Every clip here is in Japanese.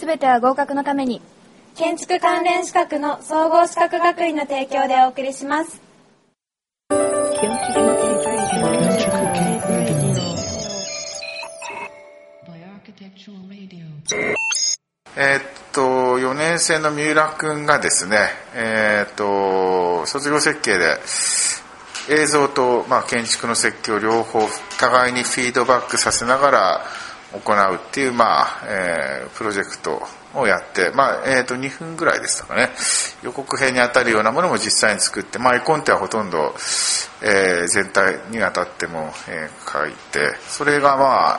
すべては合格のために。 建築関連資格の総合資格学院の提供でお送りします。 4年生の三浦くんがですね、卒業設計で映像と、建築の設計を両方互いにフィードバックさせながら行うっていう、プロジェクトをやって、2分ぐらいでしたかね。予告編に当たるようなものも実際に作って、絵コンテはほとんど、全体にわたっても、書いて、それが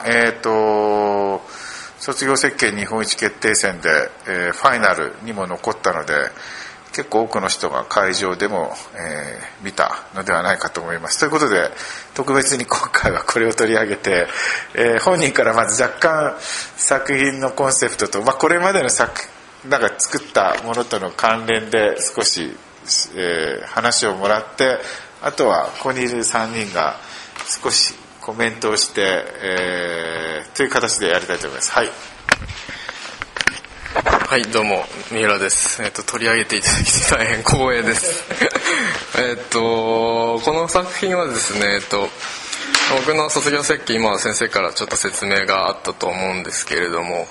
卒業設計日本一決定戦で、ファイナルにも残ったので、結構多くの人が会場でも、見たのではないかと思います。ということで特別に今回はこれを取り上げて、本人からまず若干作品のコンセプトと、これまでの作ったものとの関連で少し、話をもらって、あとはここにいる3人が少しコメントをして、という形でやりたいと思います。 はい、どうも三浦です。取り上げていただき大変光栄です。この作品はですね、僕の卒業設計、今先生からちょっと説明があったと思うんですけれども、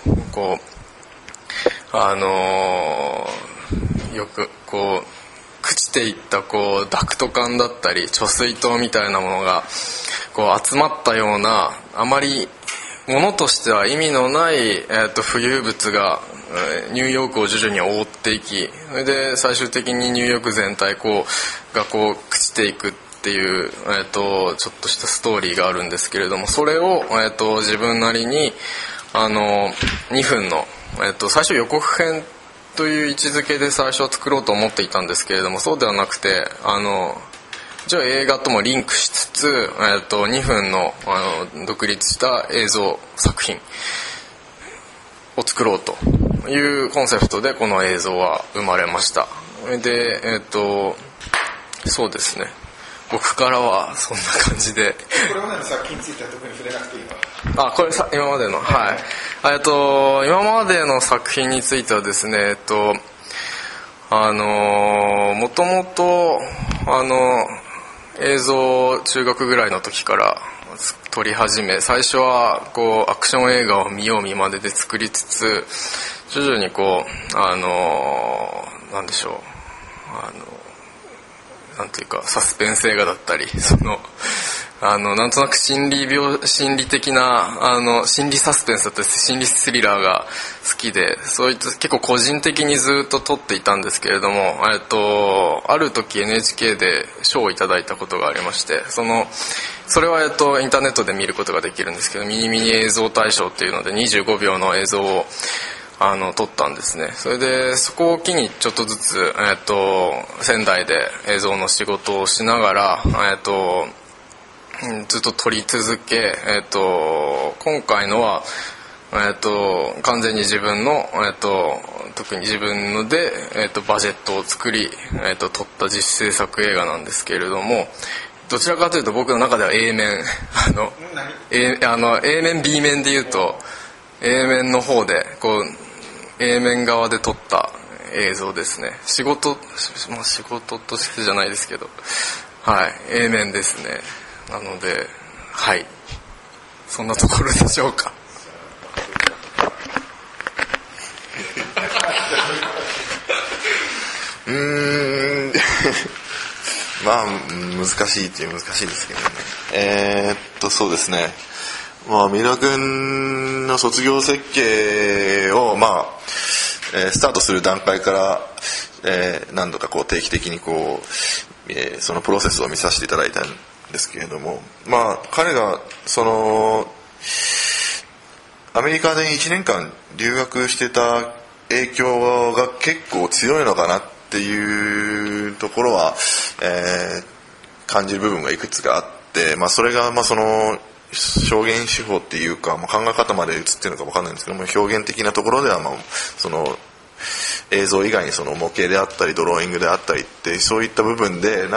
よく朽ちていったダクト管だったり貯水塔みたいなものが集まったような、あまり物としては意味のない、浮遊物がニューヨークを徐々に覆っていき、それで最終的にニューヨーク全体が朽ちていくっていう、ちょっとしたストーリーがあるんですけれども、それを、自分なりに2分の、最初予告編という位置づけで最初は作ろうと思っていたんですけれども、そうではなくて一応映画ともリンクしつつ、2分の、独立した映像作品を作ろうというコンセプトでこの映像は生まれました。で、そうですね、僕からはそんな感じで。 これまでの作品については特に触れなくていいわ。 これ今までの、今までの作品についてはですね、もともと映像を中学ぐらいの時から撮り始め、最初はアクション映画を見よう見まねで作りつつ、徐々になんでしょう、なんていうかサスペンス映画だったり、なんとなく心理的な心理サスペンスだったり心理スリラーが好きで、そういった結構個人的にずっと撮っていたんですけれども、ある時 NHK で賞をいただいたことがありまして、それはインターネットで見ることができるんですけど、ミニミニ映像大賞っていうので25秒の映像を撮ったんですね。それでそこを機にちょっとずつ、仙台で映像の仕事をしながら、ずっと撮り続け、今回のは、完全に自分の、特に自分ので、バジェットを作り、撮った実製作映画なんですけれども、どちらかというと僕の中では A 面A 面 B 面でいうと A 面の方でA 面側で撮った映像ですね。仕事としてじゃないですけど、A 面ですね。なので、そんなところでしょうか。 難しいっていう難しいですけどね。そうですね。三浦君の卒業設計をスタートする段階から、何度か定期的にそのプロセスを見させていただいたんですけれども、彼がアメリカで1年間留学してた影響が結構強いのかなっていうところは、感じる部分がいくつかあって、それがその表現手法っていうか、考え方まで映ってるのか分かんないんですけども、表現的なところではその映像以外にその模型であったりドローイングであったりってそういった部分で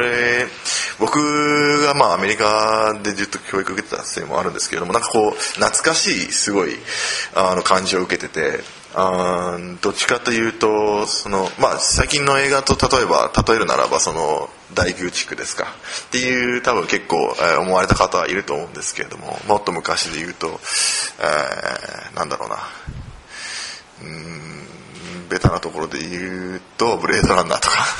僕がアメリカでずっと教育受けてたせいもあるんですけれども、懐かしいすごい感じを受けてて、 どっちかというと最近の映画と例えるならば大宮地区ですかっていう多分結構思われた方はいると思うんですけれども、もっと昔で言うと、なんだろうな、ベタなところで言うとブレードランナーとか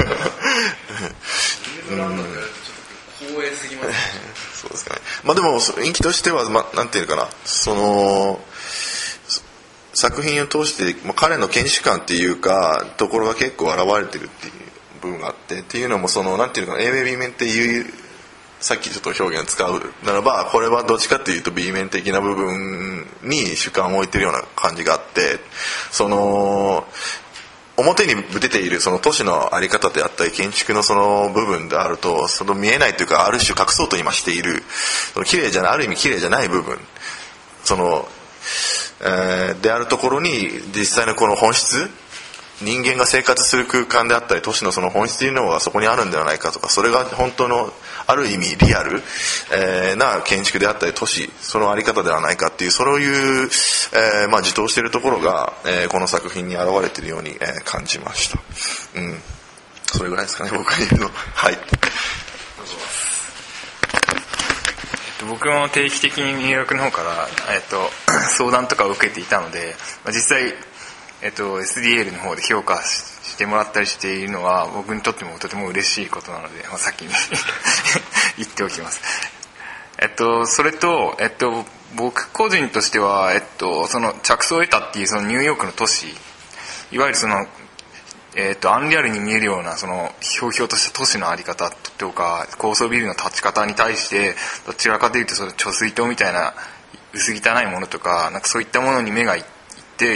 ブレードランナーってちょっと光栄すぎますねそうですかね。でも人気としては、なんていうかな、作品を通して彼の見識感っていうかところが結構現れてるっていう部分があって、っていうのもなんていうかな、A 面 B 面っていうさっきちょっと表現使うならば、これはどっちかっていうと B 面的な部分に主観を置いてるような感じがあって、表に出ている都市の在り方であったり建築の部分であると、見えないというか、ある種隠そうと今している綺麗じゃない、ある意味綺麗じゃない部分であるところに実際のこの本質、人間が生活する空間であったり都市の本質というのがそこにあるんではないかとか、それが本当のある意味リアル、な建築であったり都市、そのあり方ではないかっていう、そういう、自答しているところが、この作品に現れているように、感じました。それぐらいですかね、僕が言うの。はい。 僕も定期的にニューヨークの方から、相談とかを受けていたので、実際、SDL の方で評価してもらったりしているのは僕にとってもとても嬉しいことなので、先に言っておきます。それと、僕個人としては、着想を得たっていうニューヨークの都市、いわゆるアンリアルに見えるようなひょうひょうとした都市のあり方とか高層ビルの建ち方に対して、どちらかというと貯水塔みたいな薄汚いものとか、そういったものに目がいって、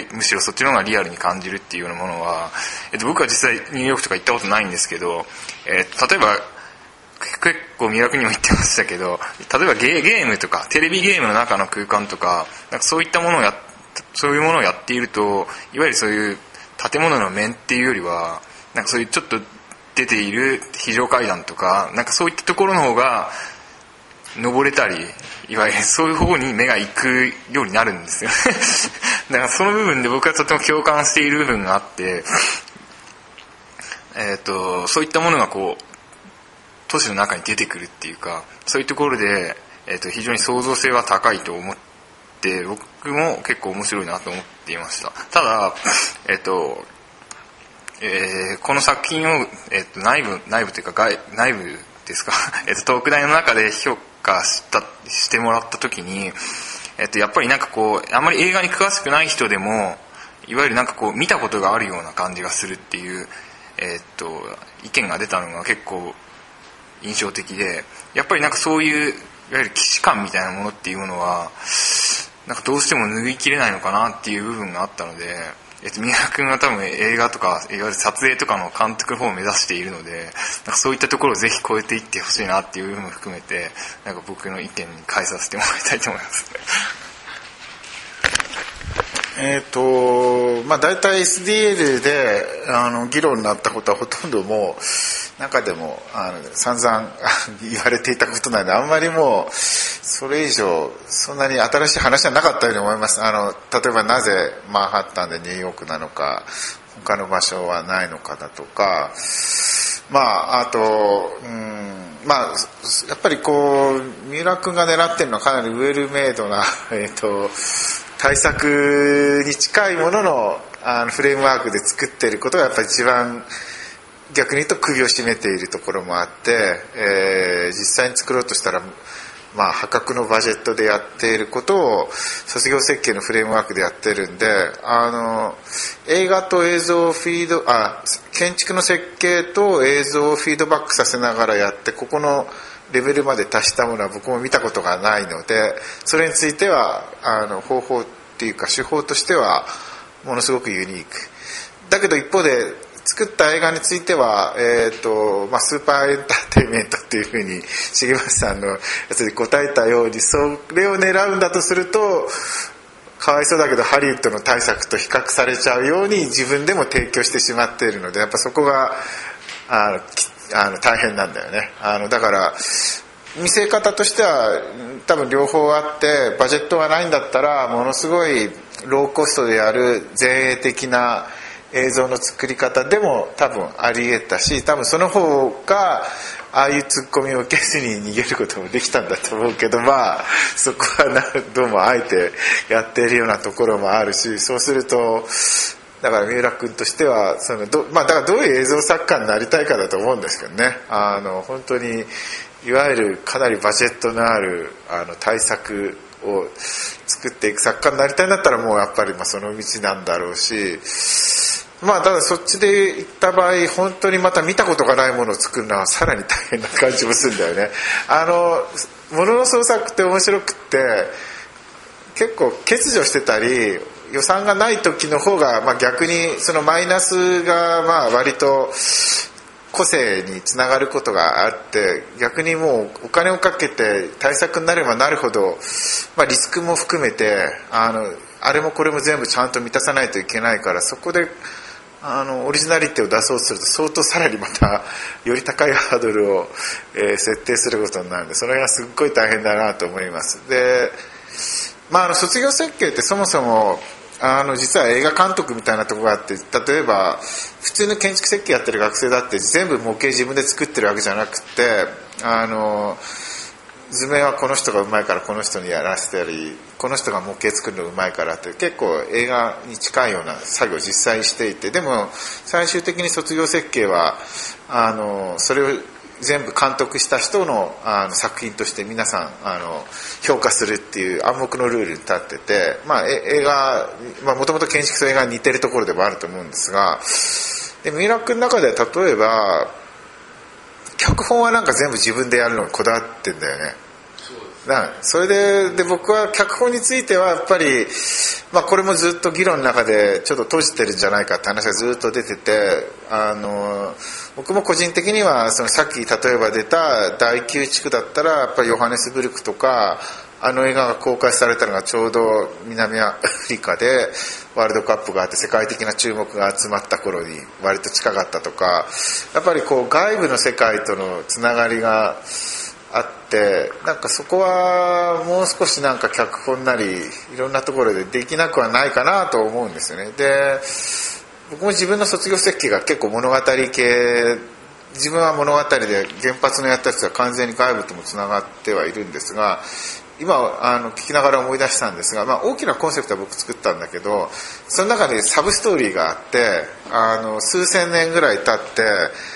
むしろそっちの方がリアルに感じるっていうようなものは、僕は実際ニューヨークとか行ったことないんですけど、例えば結構魅力にも言ってましたけど、例えばゲームとかテレビゲームの中の空間とか、そういったものをそういうものをやっていると、いわゆるそういう建物の面っていうよりは、そういうちょっと出ている非常階段とか、そういったところの方が登れたり、いわゆるそういう方に目が行くようになるんですよだからその部分で僕はとても共感している部分があって、そういったものが都市の中に出てくるっていうか、そういうところで、非常に創造性は高いと思って、僕も結構面白いなと思っていました。ただ、この作品を、内部というか内部ですかトーク台の中で評価してもらった時に、やっぱりあんまり映画に詳しくない人でも、いわゆる見たことがあるような感じがするっていう、意見が出たのが結構印象的で、やっぱりそういういわゆる既視感みたいなものっていうものはどうしても拭いきれないのかなっていう部分があったので、三浦君は多分映画とかいわゆる撮影とかの監督の方を目指しているので、そういったところをぜひ超えていってほしいなっていう部分も含めて、僕の意見に変えさせてもらいたいと思います大体 SDL で議論になったことはほとんどもう中でも散々言われていたことなので、あんまりもうそれ以上そんなに新しい話はなかったように思います。例えばなぜマンハッタンでニューヨークなのか、他の場所はないのかだとか、あとやっぱり三浦君が狙ってるのはかなりウェルメイドな対策に近いもののフレームワークで作っていることがやっぱり一番逆に言うと首を絞めているところもあって、実際に作ろうとしたら破格のバジェットでやっていることを卒業設計のフレームワークでやってるんで、映画と映像を建築の設計と映像をフィードバックさせながらやって、ここのレベルまで達したものは僕も見たことがないので、それについては方法っていうか手法としてはものすごくユニークだけど、一方で作った映画については、スーパーエンターテインメントっていうふうに重松さんのやつに答えたように、それを狙うんだとするとかわいそうだけどハリウッドの大作と比較されちゃうように自分でも提供してしまっているので、やっぱそこが大変なんだよね。だから見せ方としては多分両方あって、バジェットがないんだったらものすごいローコストでやる前衛的な映像の作り方でも多分あり得たし、多分その方がああいうツッコミを受けずに逃げることもできたんだと思うけど、そこはどうもあえてやっているようなところもあるし、そうするとだから三浦君としてはだからどういう映像作家になりたいかだと思うんですけどね。本当にいわゆるかなりバジェットのある大作を作っていく作家になりたいんだったらもうやっぱりその道なんだろうし、ただそっちで行った場合本当にまた見たことがないものを作るのはさらに大変な感じもするんだよね。ものの創作って面白くって結構欠如してたり予算がない時の方が、逆にそのマイナスが割と個性につながることがあって、逆にもうお金をかけて対策になればなるほど、リスクも含めてあれもこれも全部ちゃんと満たさないといけないから、そこでオリジナリティを出そうとすると相当さらにまたより高いハードルを、設定することになるんで、それがすっごい大変だなと思います。で、卒業設計ってそもそも実は映画監督みたいなところがあって、例えば普通の建築設計やってる学生だって全部模型自分で作ってるわけじゃなくて、図面はこの人がうまいからこの人にやらせたり、この人が模型作るのうまいからって結構映画に近いような作業を実際していて、でも最終的に卒業設計はそれを全部監督した人の作品として皆さん評価するっていう暗黙のルールに立ってて、映画もともと建築と映画に似てるところでもあると思うんですが、で三浦君の中で例えば脚本は全部自分でやるのにこだわってんだよね。それで僕は脚本についてはやっぱり、これもずっと議論の中でちょっと閉じてるんじゃないかって話がずっと出てて、僕も個人的にはさっき例えば出た第9地区だったらやっぱりヨハネスブルクとか映画が公開されたのがちょうど南アフリカでワールドカップがあって世界的な注目が集まった頃に割と近かったとか、やっぱり外部の世界とのつながりがあって、そこはもう少し脚本なりいろんなところでできなくはないかなと思うんですよね。で、僕も自分の卒業設計が結構物語系、自分は物語で原発のやったやつは完全に外部ともつながってはいるんですが、今聞きながら思い出したんですが、大きなコンセプトは僕作ったんだけど、その中でサブストーリーがあって、数千年ぐらい経って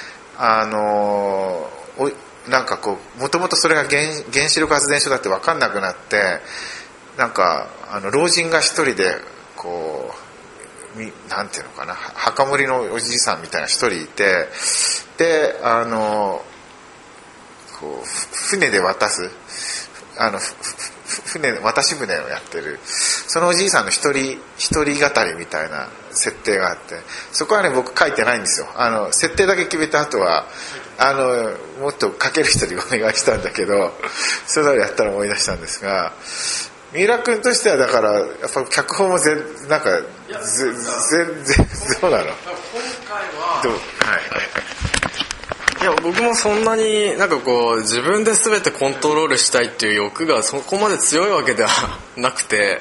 もともとそれが原子力発電所だって分かんなくなって、老人が一人でなんていうのかな、墓守のおじいさんみたいな一人いて、で船で渡す渡し船をやってるそのおじいさんの一人語りみたいな設定があって、そこはね僕書いてないんですよ。設定だけ決めた後はもっと書ける人にお願いしたんだけど、それをやったら思い出したんですが、三浦君としてはだからやっぱ脚本も全然どうなの？ 今回ははいや僕もそんなに自分で全てコントロールしたいっていう欲がそこまで強いわけではなくて、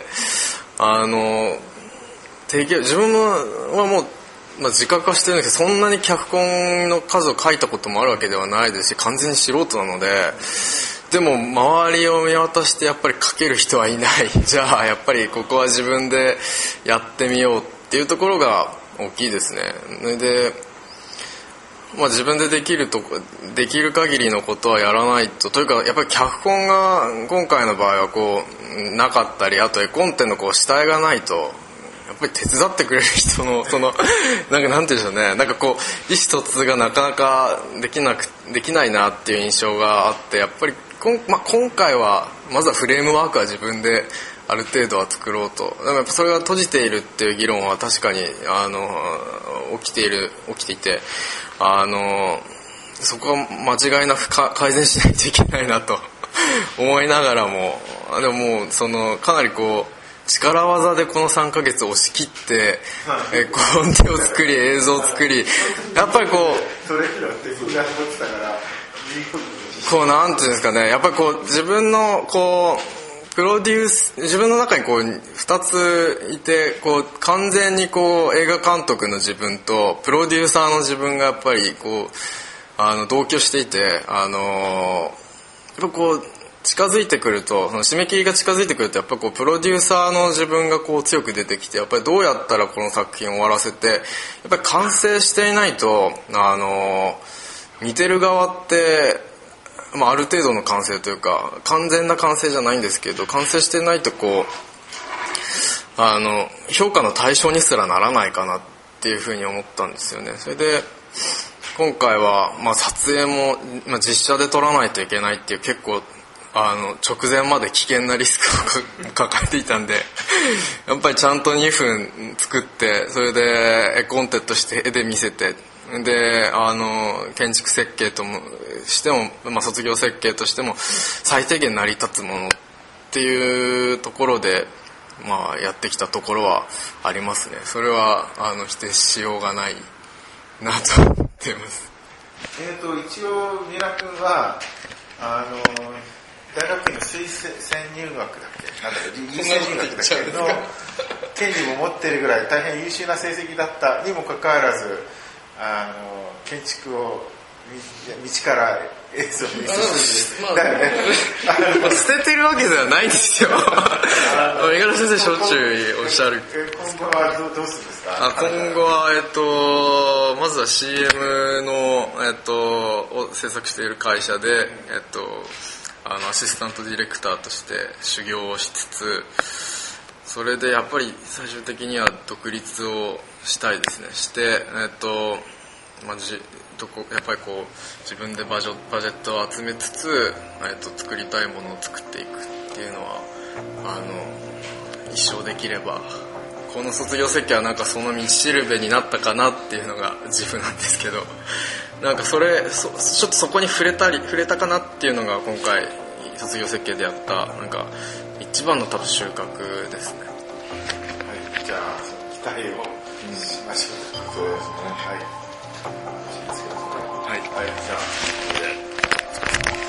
自分はもう、自覚はしてるんですけど、そんなに脚本の数を書いたこともあるわけではないですし、完全に素人なので、でも周りを見渡してやっぱり書ける人はいないじゃあやっぱりここは自分でやってみようっていうところが大きいですね。で自分でできる限りのことはやらないと。というかやっぱり脚本が今回の場合はなかったり、あと絵コンテの主体がないとやっぱり手伝ってくれる人のなんて言うんでしょうね、意思疎通がなかなかできないなっていう印象があって、やっぱり今回はまずはフレームワークは自分である程度は作ろうと。でもやっぱそれが閉じているっていう議論は確かに起きていて、そこは間違いなく改善しないといけないなと思いながらも、でももうかなり力技でこの3ヶ月押し切ってコンテを作り映像を作り、やっぱりそれ以上手札持ってたからこうなんていうんですかね、やっぱりこう自分のこうプロデュース、自分の中にこう2ついて、こう完全にこう映画監督の自分とプロデューサーの自分がやっぱりこう同居していて、やっぱこう近づいてくると、その締め切りが近づいてくると、やっぱこうプロデューサーの自分がこう強く出てきて、やっぱりどうやったらこの作品を終わらせて、やっぱり完成していないと見てる側って、ある程度の完成というか完全な完成じゃないんですけど、完成してないとこう評価の対象にすらならないかなっていうふうに思ったんですよね。それで今回は、撮影も、実写で撮らないといけないっていう結構直前まで危険なリスクを抱えていたんでやっぱりちゃんと2分作って、それで絵コンテとして絵で見せて、で建築設計ともしても、卒業設計としても最低限成り立つものっていうところで、やってきたところはありますね。それは否定しようがないなと思っています。 一応三浦君は大学院の推薦入学だっけ、なんだろう、優先入学だっけの権利も持ってるぐらい大変優秀な成績だったにもかかわらず、建築を道から映像に進んで、だよね。 捨ててるわけではないんですよ。五十嵐先生しょっちゅうおっしゃる。 今後はどうするんですか？ 今後はまずは CM のを制作している会社でアシスタントディレクターとして修行をしつつ、それでやっぱり最終的には独立をしたいですね。してやっぱりこう自分でバジェットを集めつつ、作りたいものを作っていくっていうのは一生できれば、この卒業設計はなんかその道しるべになったかなっていうのが自負なんですけど、なんかちょっとそこに触れたかなっていうのが今回卒業設計でやったなんか一番の多分収穫ですね。 はい、じゃあ期待をしましょう。そうですね。はい。はい、じゃあ。